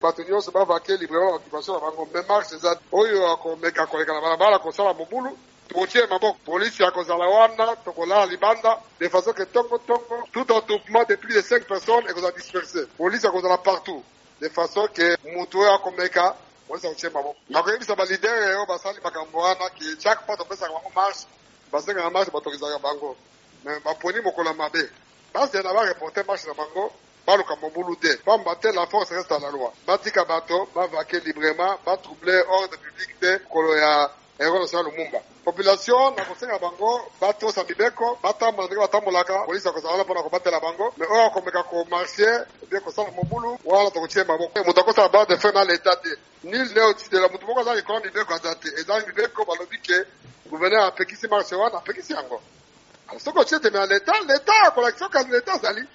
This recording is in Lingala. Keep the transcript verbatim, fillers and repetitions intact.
bato nyonso bavake librement occupation na bango me marche eza oyo akomeka koleka na balabala kosala mobulu tokotie maboko polisi akozala wana tokolala libanda de façon que tongo tongo tout attroupement de plus de cinq personnes ekozala dispersé polisi akozala partout de façon que moto oyo akomeka polisi akotie maboko nakoyebisa balidere oyo basali makambo wana ke chaque fois topesaka bango marche basengaka marche batokezaka bango me baponi mokolo mabe bazela bareporte marche na bango baluka mobulu te pamba te la force reste à la loi batika bato bavake librement batroubler ordre public te kolo ya Ero National Lumumba. Population na kosenga bango batosa mibeko batambola ndenge batambolaka polisi akozala mpona kobatela bango me oyo akomeka komarche bien kosala mobulu wana tokotie maboko moto akosala ba de fe na leta te nil ne otidela moto moko aza likolo mibeko aza te eza mibeko balobi ke gouverneur apekisi marche wana apekisi yango soki otie te me ya leta leta akolakisa okazi leta azali